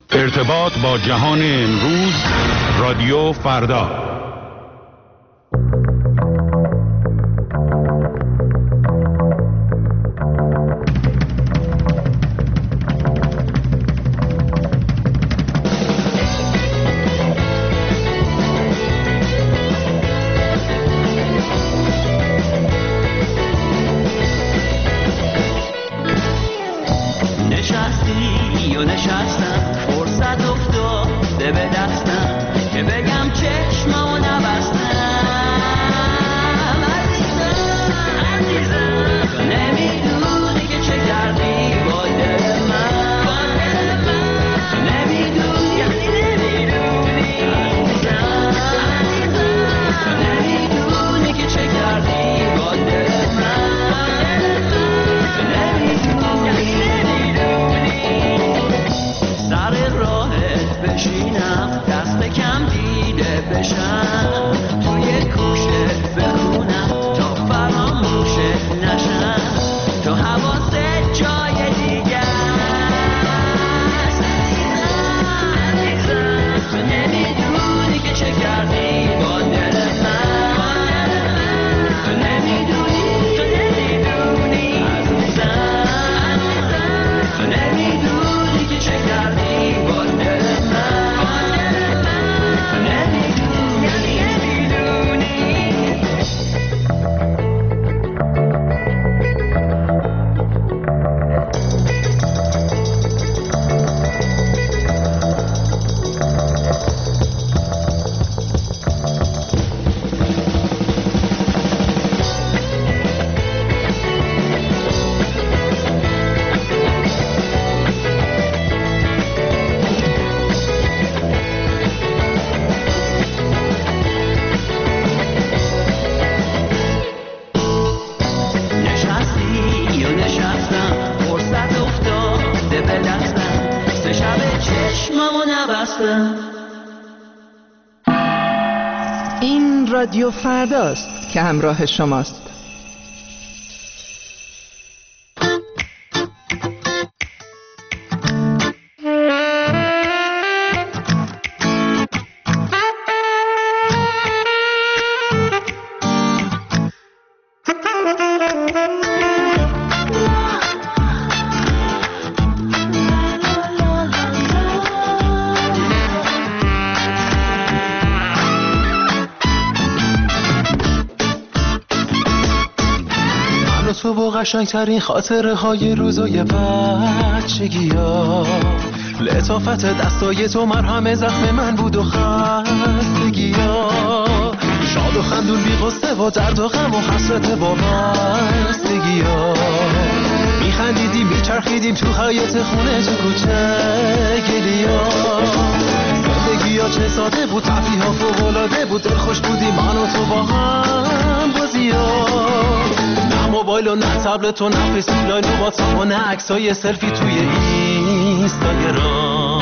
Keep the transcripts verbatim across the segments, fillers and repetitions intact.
ارتباط با جهان امروز، رادیو فردا. این رادیو فرداست که همراه شماست. قشنگترین خاطره های روزای بچگی ها، لطافت دستای تو مرهم زخم من بود و خستگی ها، شاد و خندون بی غصه و درد و غم و حسرت وابستگی ها، میخندیدیم میچرخیدیم تو حیاط خونه تو کوچه گلی ها، زندگی ها چه ساده بود، تفریح ها فوق‌العاده بود، دلخوش بودیم من و تو با هم بازی ها، موبایل و نه تبلت و نه فیسبوک لاین و واتساپ و نه عکسای سلفی توی اینستاگرام.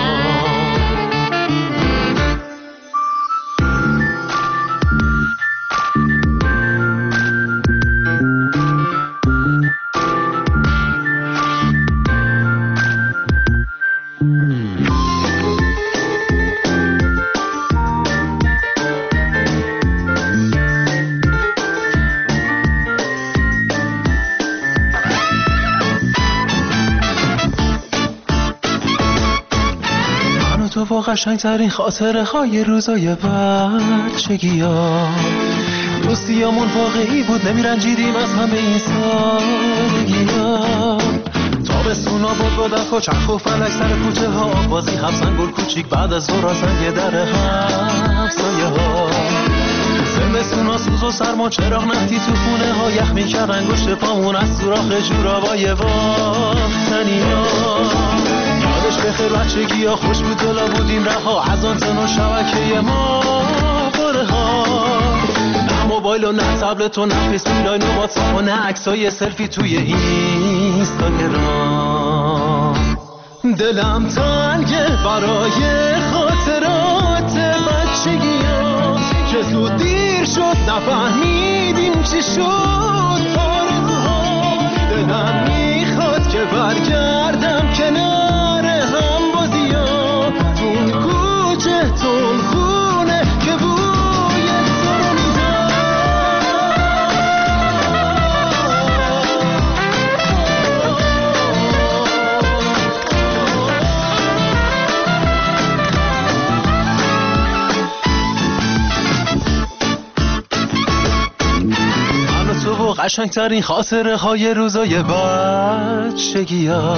تو قشنگترین خاطره های روزای بچگی ها، دوستیامون واقعی بود، نمیرنجیدیم از همه این سادگی ها، تابستونا بود با دخ و چرخ و فلک سر کوچه ها، بازی هفزن گل کوچیک بعد از ظهر زنگ در همسایه ها، زمستونا سوز و سرما چراغ نفتی تو خونه ها، یخ میکرد انگشت پامون از سوراخ جورابای واختنی ها، یادش بخیر بچگی ها خوش بود دلا بودیم رها، از آنتن و شبکه ما باره ها، نه موبایل و نه تبلت و نه فیسبوک لاین و واتساپ و نه عکسای سلفی توی اینستاگرام. دلم تنگه برای خاطرات بچگی ها که زود دیر شد نفهمیدیم چی شد آرزوها، دلم میخواد که برگردم کنار هم بازی ها، قشنگترین خاطره های روزای بچگی ها.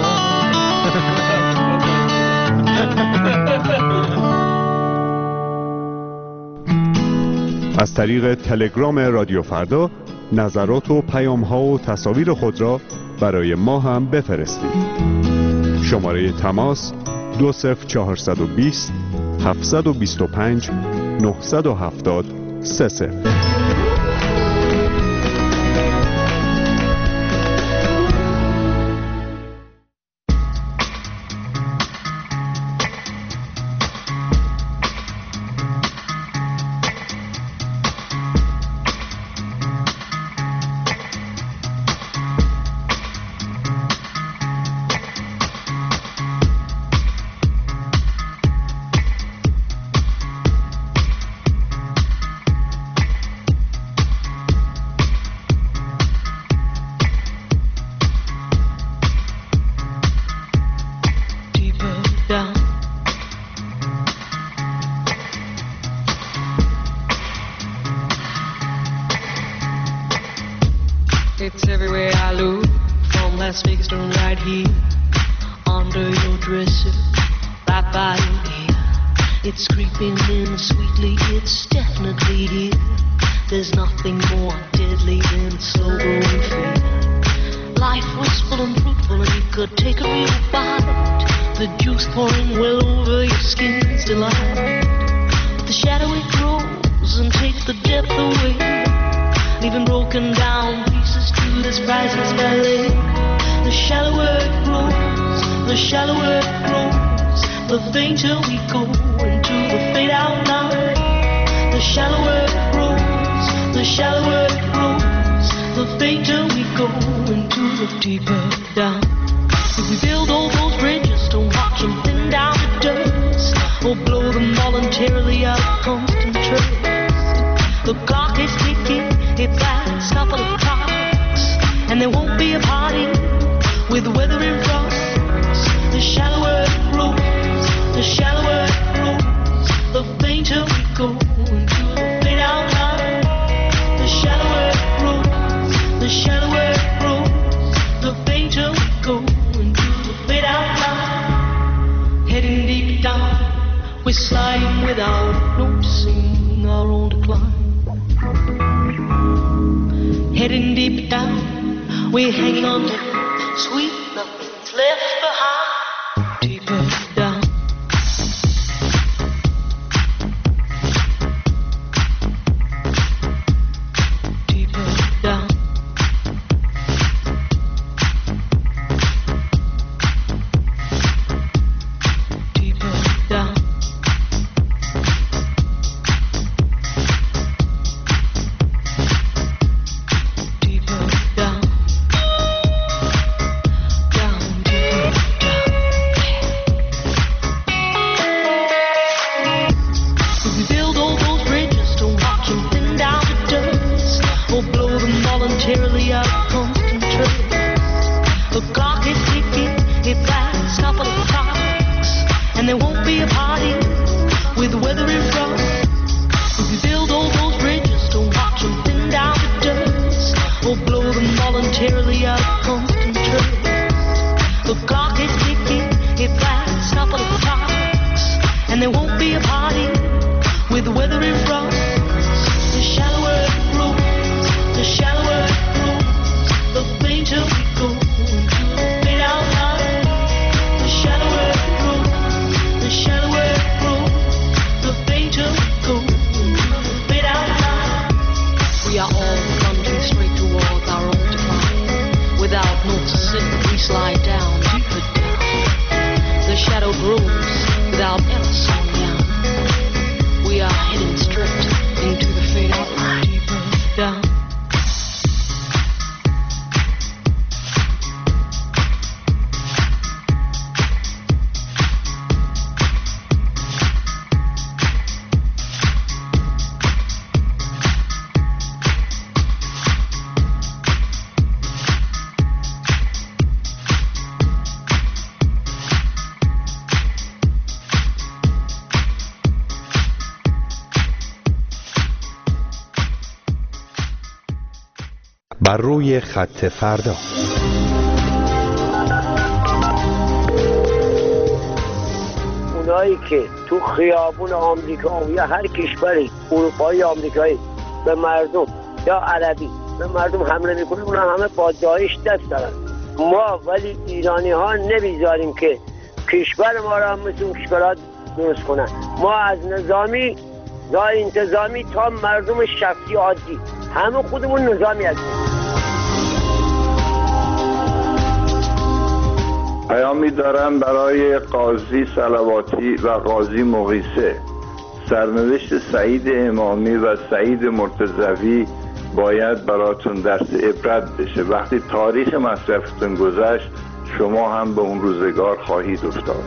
از طریق تلگرام رادیو فردا نظرات و پیام ها و تصاویر خود را برای ما هم بفرستید. شماره تماس دو صفر چهارصد و بیست هفتصد و بیست و پنج نهصد و هفتاد سه صفر. It's everywhere I look, from Las Vegas to right here, under your dresser, right by your ear. It's creeping in sweetly, it's definitely here. There's nothing more deadly than slow growing fear. Life was full and fruitful and you could take a real bite. The juice pouring well over your skin's delight. But the shadow it grows and takes the depth away, leaving broken down pieces to this priceless ballet. The shallower it grows, the shallower it grows, the fainter we go into the fade out line. The shallower it grows, the shallower it grows, the fainter we go into the deeper down. If we build all those bridges, don't watch them thin down to dust, or blow them voluntarily out of constant trust. The clock is ticking, it's last couple of clocks, and there won't be a party with the weather in frost. The shallower it grows, the shallower it grows, the fainter we go into the fade out line. The shallower it grows, the shallower it grows, the fainter we go into the fade out line. Heading deep down, we're sliding without noticing our own decline. Heading deep down, we're hanging on to sweet nothing's left behind. Deeper down. Deeper down. Deeper down. بر روی خط فردا. اونایی که تو خیابون آمریکا یا هر کشوری اروپایی آمریکایی به مردم یا عربی به مردم حمله میکنه، اونا همه با داعش دست دارن. ما ولی ایرانی ها نمیذاریم که کشور ما را مثل اون کشورها درست کنن. ما از نظامی تا انتظامی تا مردم شخصی عادی همه خودمون نظامی هستیم. پیامی دارم برای قاضی صلواتی و قاضی مغیثه. سرنوشت سعید امامی و سعید مرتضوی باید براتون درس عبرت بشه. وقتی تاریخ مصرفتون گذشت شما هم به اون روزگار خواهید افتاد.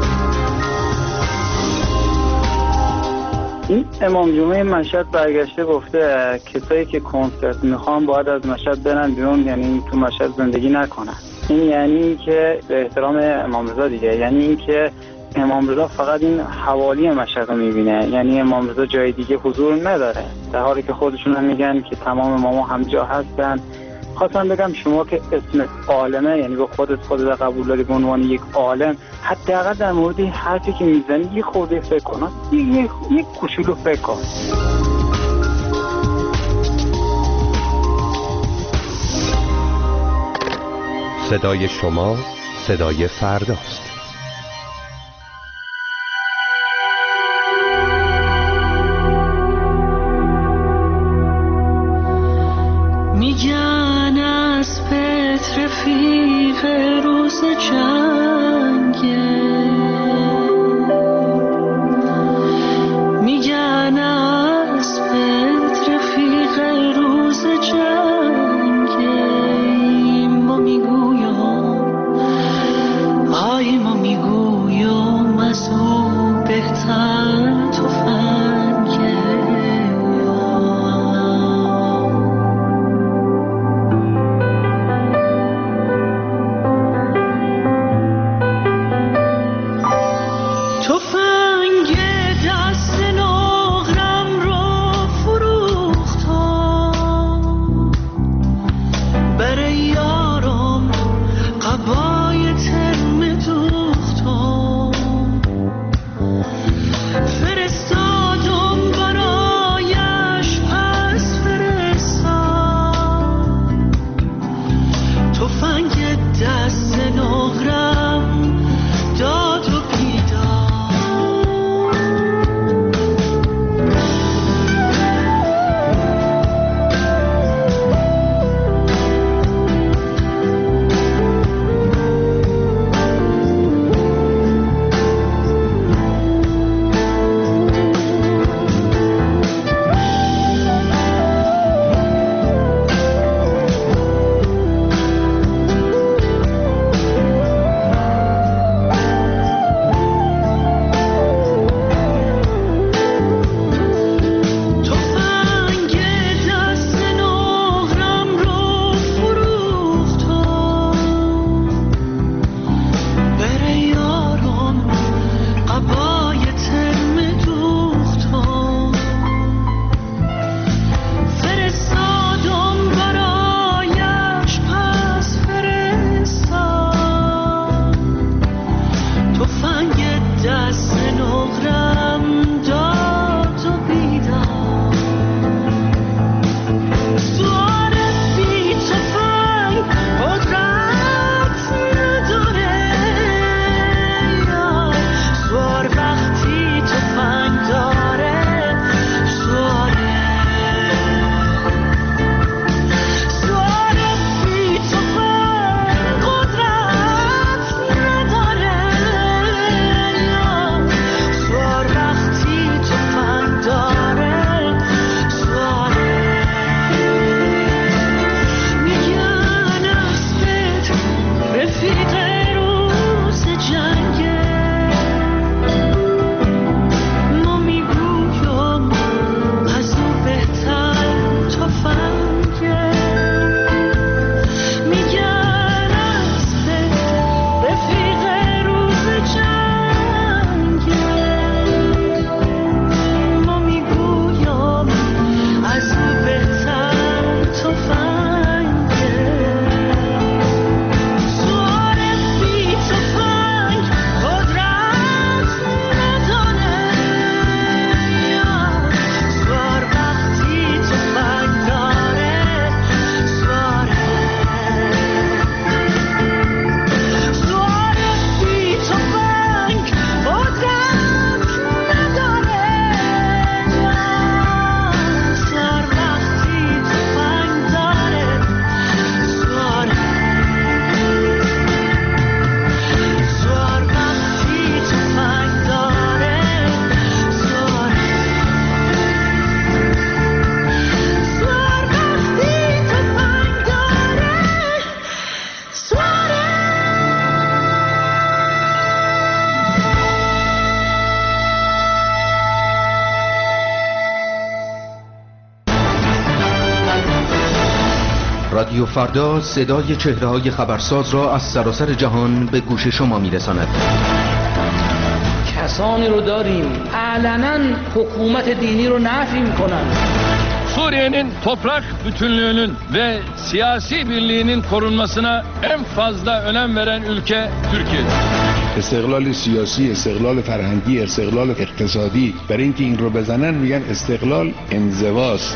این امام جمعه مشهد برگشته گفته کسایی که کنسرت میخوان باید از مشهد برن بیرون، یعنی تو مشهد زندگی نکنن. این یعنی این که به احترام امام رضا دیگه، یعنی این که امام رضا فقط این حوالی مشهد رو میبینه، یعنی امام رضا جای دیگه حضور نداره، در حالی که خودشون هم میگن که تمام اماما همجا هستن. خواستم بگم شما که اسم عالمه، یعنی به خودت خودت قبول داری به عنوان یک عالم، حداقل در مورد حرفی که میزنی یه خورده فکر کن، یک یک کوچولو فکر کن. صدای شما صدای فرداست. میگن از پترفیق روز جنگه، میگن از پترفیق روز جنگه. ما میگویم آی ما میگویم از او بهتر تفنگه. رادیو فردا صدای چهره‌های خبرساز را از سراسر جهان به گوش شما می‌رساند. کسانی رو داریم علنا حکومت dini رو نفی می‌کنن. Suriye'nin toprak bütünlüğünün ve siyasi birliğinin korunmasına en fazla önem veren ülke Türkiye'dir. استقلال سیاسی، استقلال فرهنگی، استقلال اقتصادی، برای اینکه این رو بزنن میگن استقلال انزواست.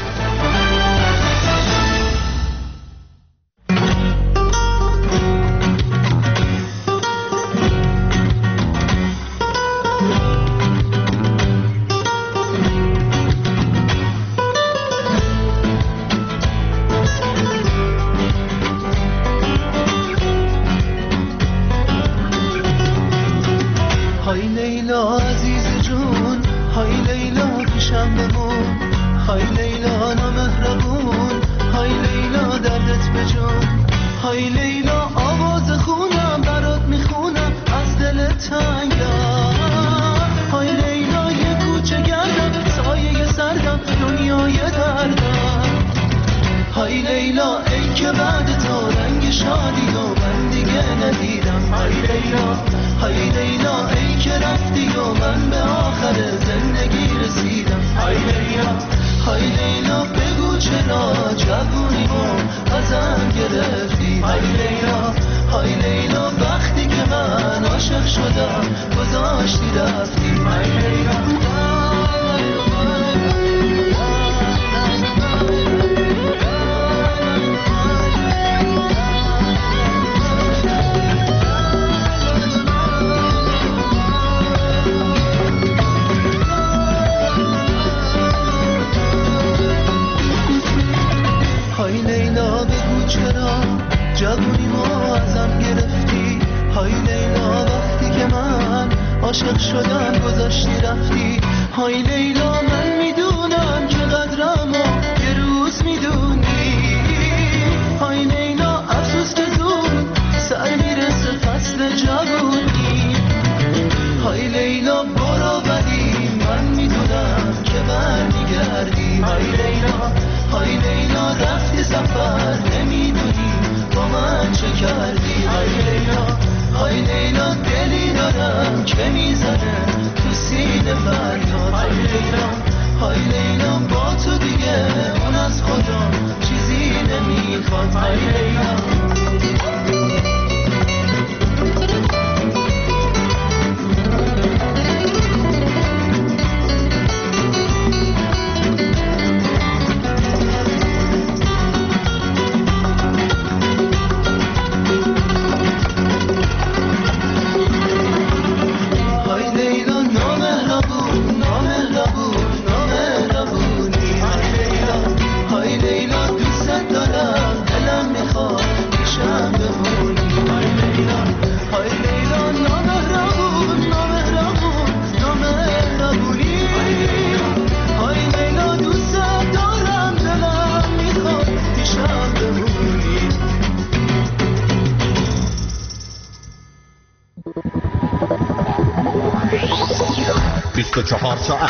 بیست و چهار ساعت،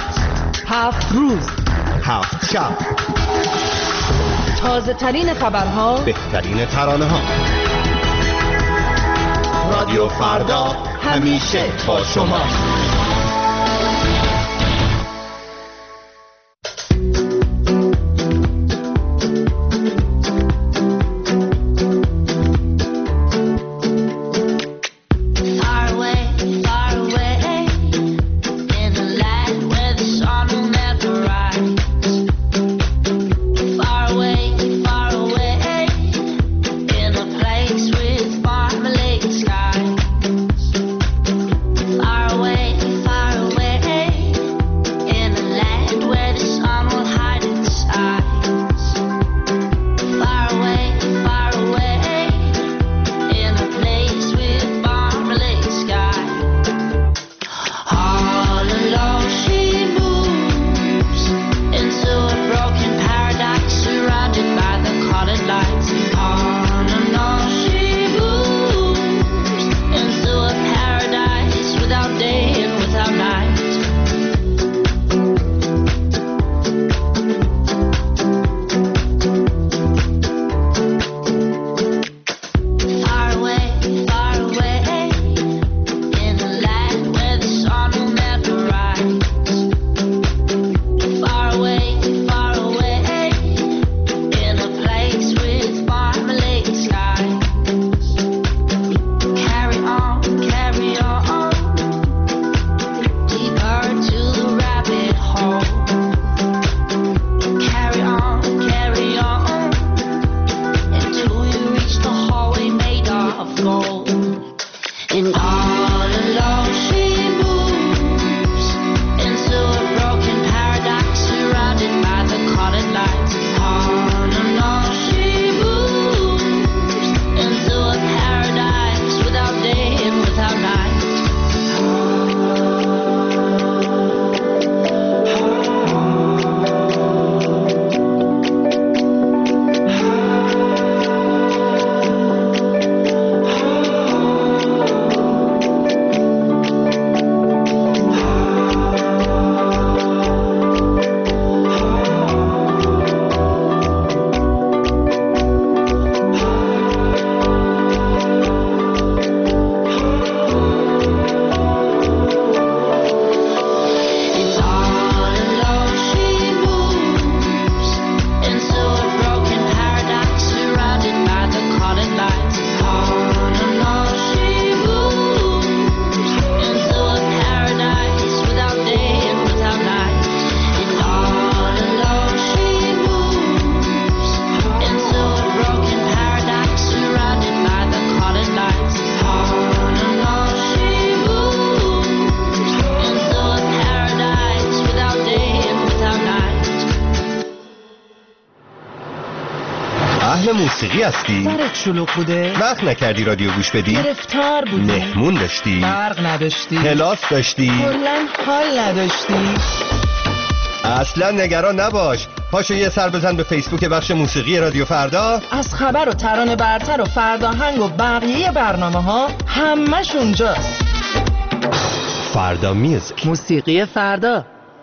هفت روز، هفت شب، تازه ترین خبرها، بهترین ترانه ها. رادیو فردا همیشه با شما. Away. موسیقی هستی؟ سرت شلوغ بوده؟ وقت نکردی رادیو گوش بدی؟ گرفتار بودی؟ مهمون داشتی؟ برق نداشتی؟ کلاس داشتی؟ کلاً حال نداشتی؟ اصلا نگران نباش، پاشو یه سر بزن به فیسبوک بخش موسیقی رادیو فردا. از خبر و ترانه برتر و فرداهنگ و بقیه برنامه ها همش اونجاست. فردا میوزیک، موسیقی فردا.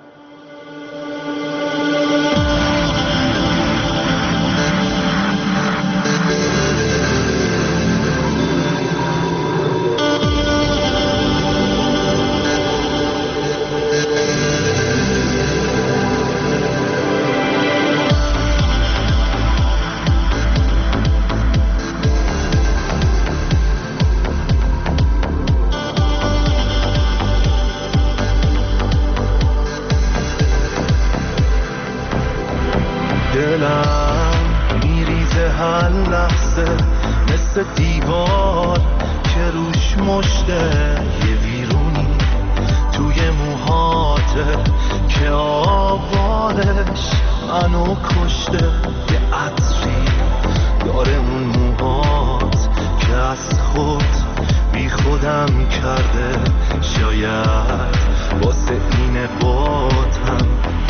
دیوار که روش مشته یه ویرونی توی موهاته که آوارش منو کشته، یه عطری داره اون موهات که از خود بی خودم کرده، شاید واسه اینه باتم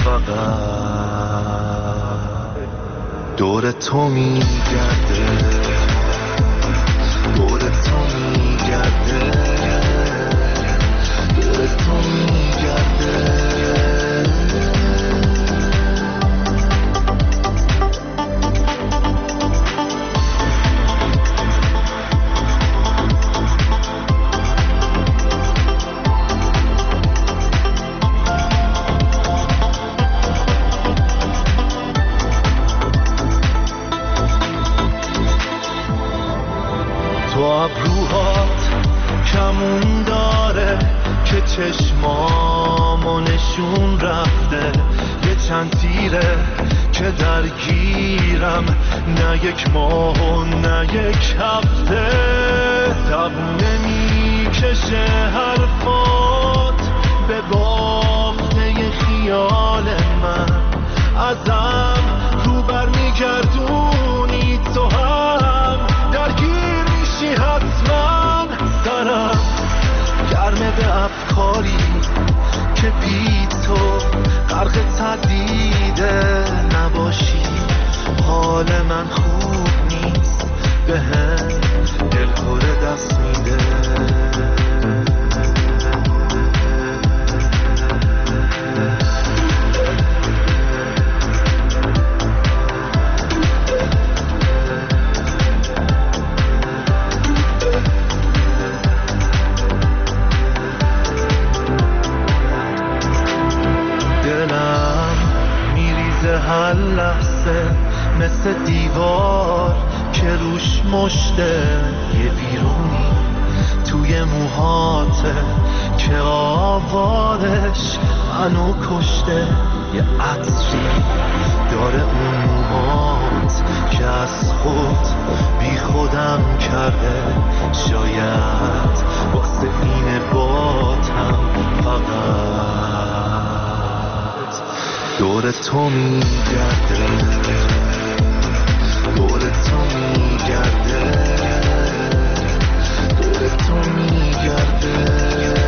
فقط دور تو میگرده، دور تو میگرده، دور تو میگرده. ابروهات کمون داره که چشمامو نشون رفته، یه چند تیره که درگیرم، نه یک ماه و نه یک هفته. زبونه میکشه حرفات به بافته خیال من، ازم رو بر میگردونی تو هم درگیر حتما. سرم گرمه به افکاری که بی تو غرق تردیده نباشی، حال من خوب نیست، به هم دلخوره دست میده. هر لحظه مثل دیوار که روش مشته، یه بیرونی توی موهاته که آوارش منو کشته، یه عطری داره اون موهات که از خود بی خودم کرده، شاید واسه اینه باتم فقط دور تو میگرده، دور تو میگرده، دور تو میگرده.